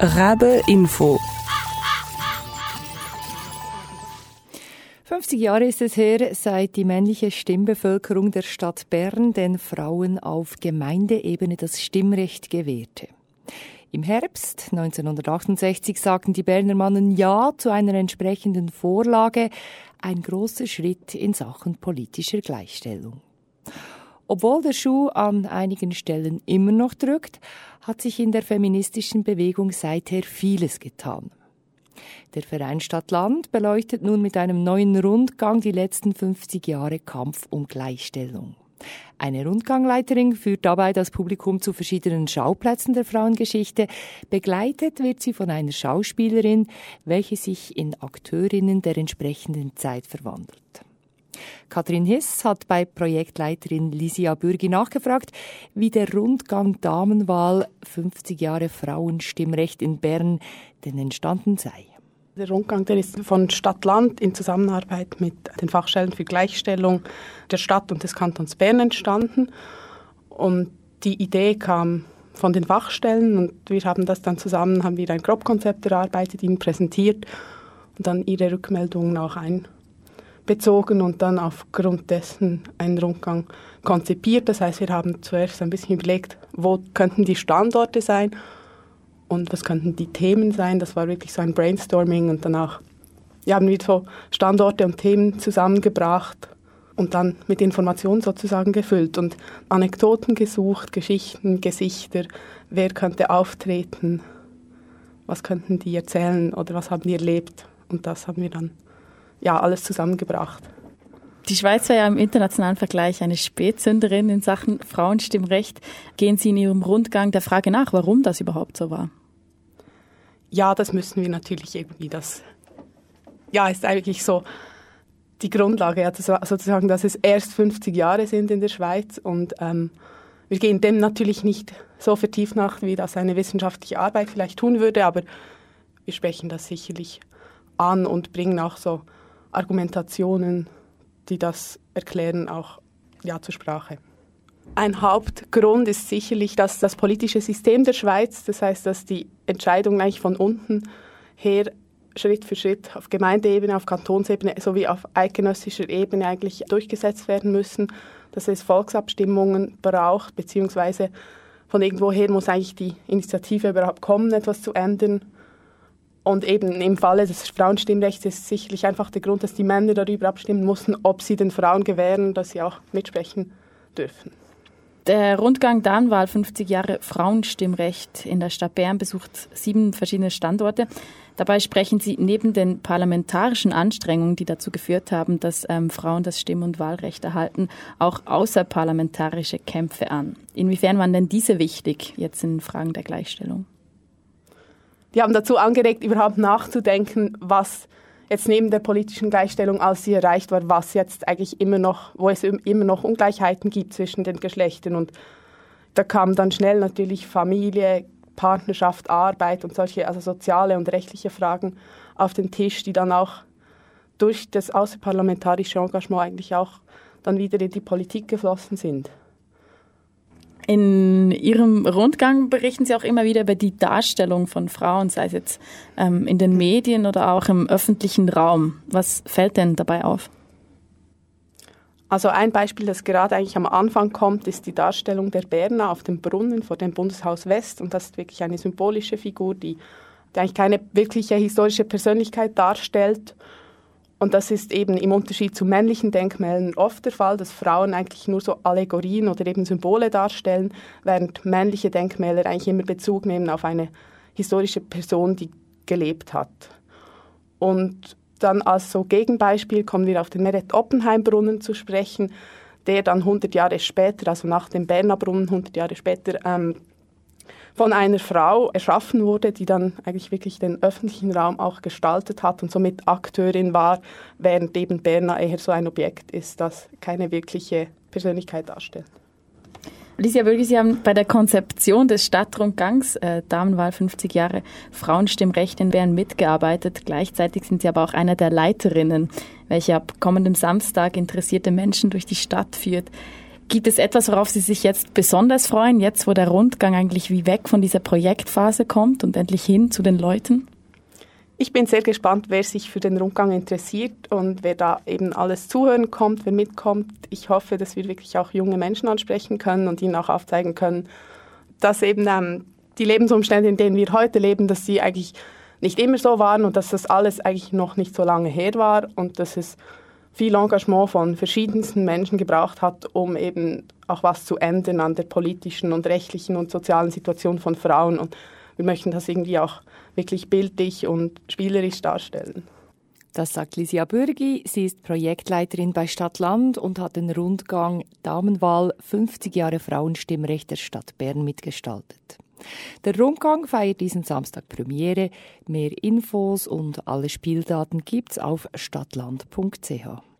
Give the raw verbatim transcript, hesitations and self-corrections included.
Rabe Info. fünfzig Jahre ist es her, seit die männliche Stimmbevölkerung der Stadt Bern den Frauen auf Gemeindeebene das Stimmrecht gewährte. Im Herbst neunzehnhundertachtundsechzig sagten die Berner Mannen Ja zu einer entsprechenden Vorlage, ein grosser Schritt in Sachen politischer Gleichstellung. Obwohl der Schuh an einigen Stellen immer noch drückt, hat sich in der feministischen Bewegung seither vieles getan. Der Verein Stadt-Land beleuchtet nun mit einem neuen Rundgang die letzten fünfzig Jahre Kampf um Gleichstellung. Eine Rundgangleiterin führt dabei das Publikum zu verschiedenen Schauplätzen der Frauengeschichte. Begleitet wird sie von einer Schauspielerin, welche sich in Akteurinnen der entsprechenden Zeit verwandelt. Katrin Hiss hat bei Projektleiterin Lisia Bürgi nachgefragt, wie der Rundgang Damenwahl fünfzig Jahre Frauenstimmrecht in Bern denn entstanden sei. Der Rundgang, der ist von Stadt-Land in Zusammenarbeit mit den Fachstellen für Gleichstellung der Stadt und des Kantons Bern entstanden. Und die Idee kam von den Fachstellen und wir haben das dann zusammen, haben wir ein Grobkonzept erarbeitet, ihnen präsentiert und dann ihre Rückmeldungen auch einbezogen und dann aufgrund dessen einen Rundgang konzipiert. Das heißt, wir haben zuerst ein bisschen überlegt, wo könnten die Standorte sein und was könnten die Themen sein. Das war wirklich so ein Brainstorming und danach ja, haben wir so Standorte und Themen zusammengebracht und dann mit Informationen sozusagen gefüllt und Anekdoten gesucht, Geschichten, Gesichter, wer könnte auftreten, was könnten die erzählen oder was haben die erlebt. Und das haben wir dann ja alles zusammengebracht. Die Schweiz war ja im internationalen Vergleich eine Spätzünderin in Sachen Frauenstimmrecht. Gehen Sie in Ihrem Rundgang der Frage nach, warum das überhaupt so war? Ja, das müssen wir natürlich irgendwie, das ja, ist eigentlich so die Grundlage, ja, das, sozusagen, dass es erst fünfzig Jahre sind in der Schweiz und ähm, wir gehen dem natürlich nicht so vertieft nach, wie das eine wissenschaftliche Arbeit vielleicht tun würde, aber wir sprechen das sicherlich an und bringen auch so Argumentationen, die das erklären, auch ja, zur Sprache. Ein Hauptgrund ist sicherlich, dass das politische System der Schweiz, das heißt, dass die Entscheidungen eigentlich von unten her Schritt für Schritt auf Gemeindeebene, auf Kantonsebene sowie auf eidgenössischer Ebene eigentlich durchgesetzt werden müssen, dass es Volksabstimmungen braucht, beziehungsweise von irgendwoher muss eigentlich die Initiative überhaupt kommen, etwas zu ändern. Und eben im Falle des Frauenstimmrechts ist sicherlich einfach der Grund, dass die Männer darüber abstimmen mussten, ob sie den Frauen gewähren, dass sie auch mitsprechen dürfen. Der Rundgang Damenwahl fünfzig Jahre Frauenstimmrecht in der Stadt Bern besucht sieben verschiedene Standorte. Dabei sprechen Sie neben den parlamentarischen Anstrengungen, die dazu geführt haben, dass ähm, Frauen das Stimm- und Wahlrecht erhalten, auch außerparlamentarische Kämpfe an. Inwiefern waren denn diese wichtig jetzt in Fragen der Gleichstellung? Die haben dazu angeregt, überhaupt nachzudenken, was jetzt neben der politischen Gleichstellung, als sie erreicht war, was jetzt eigentlich immer noch, wo es immer noch Ungleichheiten gibt zwischen den Geschlechtern. Und da kam dann schnell natürlich Familie, Partnerschaft, Arbeit und solche, also soziale und rechtliche Fragen auf den Tisch, die dann auch durch das außerparlamentarische Engagement eigentlich auch dann wieder in die Politik geflossen sind. In Ihrem Rundgang berichten Sie auch immer wieder über die Darstellung von Frauen, sei es jetzt ähm, in den Medien oder auch im öffentlichen Raum. Was fällt denn dabei auf? Also ein Beispiel, das gerade eigentlich am Anfang kommt, ist die Darstellung der Berner auf dem Brunnen vor dem Bundeshaus West. Und das ist wirklich eine symbolische Figur, die, die eigentlich keine wirkliche historische Persönlichkeit darstellt. Und das ist eben im Unterschied zu männlichen Denkmälern oft der Fall, dass Frauen eigentlich nur so Allegorien oder eben Symbole darstellen, während männliche Denkmäler eigentlich immer Bezug nehmen auf eine historische Person, die gelebt hat. Und dann als so Gegenbeispiel kommen wir auf den Meret-Oppenheim-Brunnen zu sprechen, der dann hundert Jahre später, also nach dem Berner Brunnen hundert Jahre später, ähm, von einer Frau erschaffen wurde, die dann eigentlich wirklich den öffentlichen Raum auch gestaltet hat und somit Akteurin war, während eben Berna eher so ein Objekt ist, das keine wirkliche Persönlichkeit darstellt. Lisia Bürgi, Sie haben bei der Konzeption des Stadtrundgangs äh, Damenwahl fünfzig Jahre Frauenstimmrecht in Bern mitgearbeitet. Gleichzeitig sind Sie aber auch eine der Leiterinnen, welche ab kommendem Samstag interessierte Menschen durch die Stadt führt. Gibt es etwas, worauf Sie sich jetzt besonders freuen, jetzt wo der Rundgang eigentlich wie weg von dieser Projektphase kommt und endlich hin zu den Leuten? Ich bin sehr gespannt, wer sich für den Rundgang interessiert und wer da eben alles zuhören kommt, wer mitkommt. Ich hoffe, dass wir wirklich auch junge Menschen ansprechen können und ihnen auch aufzeigen können, dass eben ähm, die Lebensumstände, in denen wir heute leben, dass sie eigentlich nicht immer so waren und dass das alles eigentlich noch nicht so lange her war und dass es viel Engagement von verschiedensten Menschen gebraucht hat, um eben auch was zu ändern an der politischen und rechtlichen und sozialen Situation von Frauen. Und wir möchten das irgendwie auch wirklich bildlich und spielerisch darstellen. Das sagt Lisia Bürgi. Sie ist Projektleiterin bei Stadt-Land und hat den Rundgang Damenwahl fünfzig Jahre Frauenstimmrecht der Stadt Bern mitgestaltet. Der Rundgang feiert diesen Samstag Premiere. Mehr Infos und alle Spieldaten gibt's auf stadtland punkt c h.